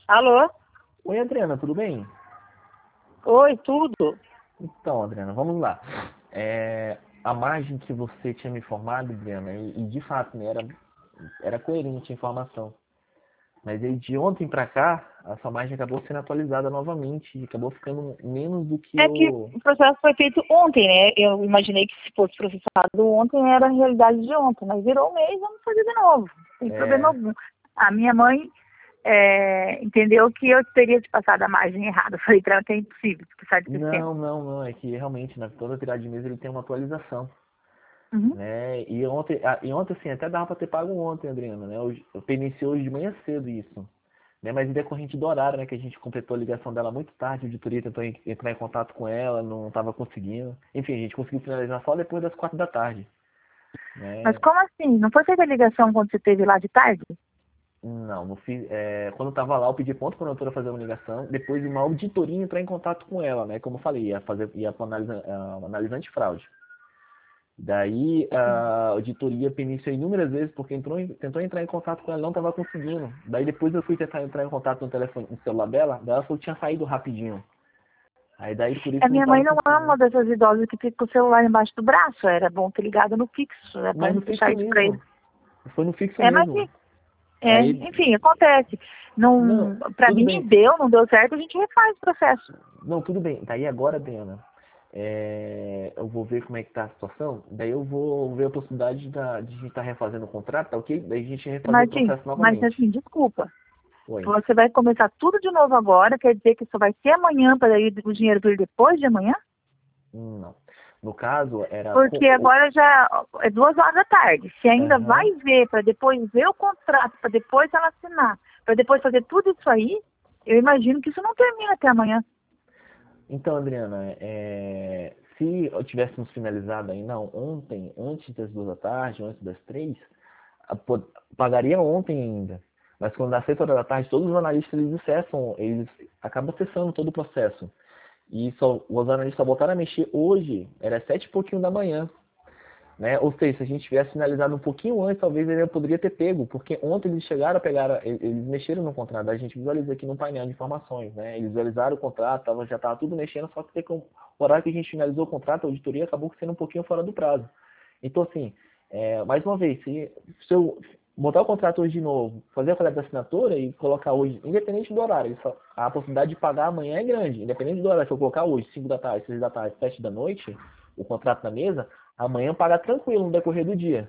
Alô? Oi, Adriana, tudo bem? Oi, tudo? Então, Adriana, vamos lá. A margem que você tinha me informado, Adriana, e de fato, né, era coerente a informação. Mas aí de ontem para cá, a sua margem acabou sendo atualizada novamente e acabou ficando menos do que É que o. o processo foi feito ontem, né? Eu imaginei que se fosse processado ontem era a realidade de ontem, mas virou um mês, vamos fazer de novo. Sem problema É, algum. A minha mãe entendeu que eu teria te passado a margem errada. Eu falei para ela que é impossível, porque sai do sistema. não, é que realmente, na toda tirada de mês ele tem uma atualização. Uhum. Né? E ontem assim, até dava para ter pago ontem, Adriana, né? Eu iniciei hoje de manhã cedo isso. Né? Mas em decorrente do horário, né, que a gente completou a ligação dela muito tarde, a auditoria tentou entrar em contato com ela, não estava conseguindo. Enfim, a gente conseguiu finalizar só depois das 4 da tarde. Mas Né? como assim? Não foi feita a ligação quando você esteve lá de tarde? Não, não fiz, quando eu estava lá, eu pedi ponto para a doutora fazer uma ligação, depois uma auditoria entrar em contato com ela, né? Como eu falei, ia para analisar antifraude. Daí a auditoria iniciou inúmeras vezes porque tentou entrar em contato com ela, não estava conseguindo. Daí depois eu fui tentar entrar em contato no telefone, no celular dela, daí ela falou que tinha saído rapidinho. Aí daí por isso A que eu não minha mãe estava não é uma conseguindo. dessas idosas que fica com o celular embaixo do braço. Era bom ter ligado no fixo. É Mas bom no deixar fixo isso para mesmo. ele. Foi no fixo É, mas mesmo. Aí, enfim, acontece. não, Não, para tudo mim bem. não deu certo, a gente refaz o processo. Não, tudo bem. Daí agora, Diana, eu vou ver como é que tá a situação. Daí eu vou ver a possibilidade de a gente estar refazendo o contrato, tá ok? Daí a gente refazer o processo Mas novamente. assim, desculpa. Oi. Você vai começar tudo de novo agora, quer dizer que só vai ser amanhã para daí o dinheiro vir depois de amanhã? Não. No caso, era. Porque agora já é 2 horas da tarde. Se ainda vai Aham. ver, para depois ver o contrato, para depois ela assinar, para depois fazer tudo isso aí, eu imagino que isso não termina até amanhã. Então, Adriana, se eu tivéssemos finalizado ainda ontem, antes das 2 da tarde, antes das 3, pagaria ontem ainda. Mas quando dá 6 horas da tarde, todos os analistas eles acabam acessando todo o processo. E os analistas voltaram a mexer hoje, era 7 e pouquinho da manhã. Né? Ou seja, se a gente tivesse finalizado um pouquinho antes, talvez ele poderia ter pego, porque ontem eles chegaram a pegar, eles mexeram no contrato, a gente visualiza aqui no painel de informações, né? Eles visualizaram o contrato, já estava tudo mexendo, só que o horário que a gente finalizou o contrato, a auditoria acabou sendo um pouquinho fora do prazo. Então, assim, mais uma vez, se eu botar o contrato hoje de novo, fazer a coleta da assinatura e colocar hoje, independente do horário, a possibilidade de pagar amanhã é grande, independente do horário, se eu colocar hoje, 5 da tarde, 6 da tarde, 7 da noite, o contrato na mesa, amanhã paga tranquilo no decorrer do dia.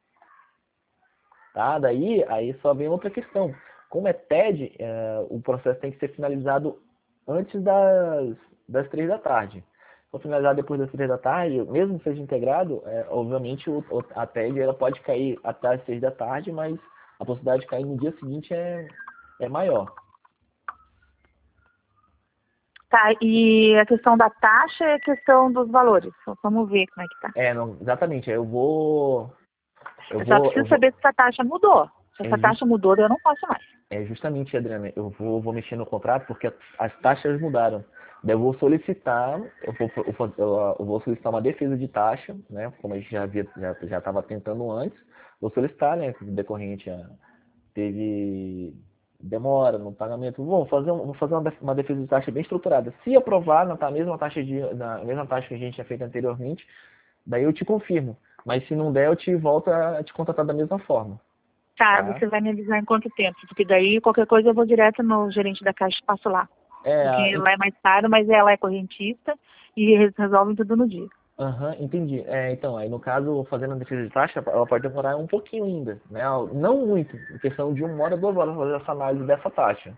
Tá? Aí só vem outra questão. Como é TED, o processo tem que ser finalizado antes das 3 da tarde. Se for finalizado depois das 3 da tarde, mesmo que seja integrado, obviamente a TED ela pode cair até as 6 da tarde, mas a possibilidade de cair no dia seguinte é maior. Tá, e a questão da taxa e a questão dos valores. Vamos ver como é que tá. Não, exatamente. Eu vou. Eu Eu só vou. Eu preciso vou saber se a taxa mudou. Se é, essa just, taxa mudou, eu não posso mais. Justamente, Adriana, eu vou mexer no contrato porque as taxas mudaram. Daí eu vou solicitar, eu vou solicitar uma defesa de taxa, né? Como a gente já estava tentando antes. Vou solicitar, né? Decorrente teve demora no pagamento. Vou fazer uma defesa de taxa bem estruturada. Se aprovar na mesma taxa que a gente tinha feito anteriormente, daí eu te confirmo. Mas se não der, eu te volto a te contratar da mesma forma, Tá, tá? você vai me avisar em quanto tempo? Porque daí qualquer coisa eu vou direto no gerente da Caixa e passo lá. Porque lá é mais caro, mas ela é correntista e eles resolvem tudo no dia. Aham, entendi. Então, aí no caso, fazendo a defesa de taxa, ela pode demorar um pouquinho ainda, né? Não muito, em questão de 1 hora, 2 horas fazer essa análise dessa taxa.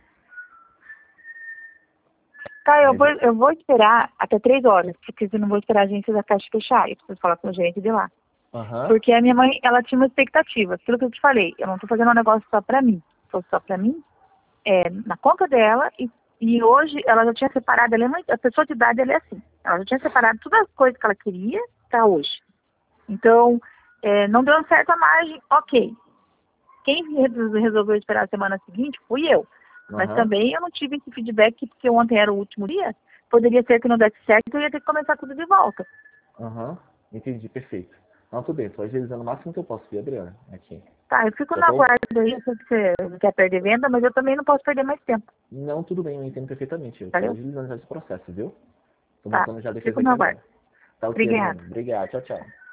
Tá, Mas, eu vou esperar até 3 horas, porque eu não vou esperar a agência da Caixa fechar. Eu preciso falar com o gerente de lá. aham, Porque a minha mãe, ela tinha uma expectativa. Aquilo que eu te falei, eu não tô fazendo um negócio só pra mim. Se fosse só pra mim, na conta dela. E hoje ela já tinha separado, a pessoa de idade ela é assim. Ela já tinha separado todas as coisas que ela queria pra hoje. Então, não deu certo a margem, ok. Quem resolveu esperar a semana seguinte fui eu. Mas aham, também eu não tive esse feedback porque ontem era o último dia. Poderia ser que não desse certo e eu ia ter que começar tudo de volta. aham, entendi, perfeito. Não, tudo bem, estou agilizando o máximo que eu posso, viu, Adriana? Aqui. Tá, eu fico Só na tô... guarda aí, eu sei que você não quer perder venda, mas eu também não posso perder mais tempo. Não, tudo bem, eu entendo perfeitamente. Eu estou Valeu? agilizando já esse processo, viu? Estou Tá. montando já a defesa Fico aqui no agora. aguardo. Tá ok, Obrigada. Adriano. Obrigado. Tchau, tchau.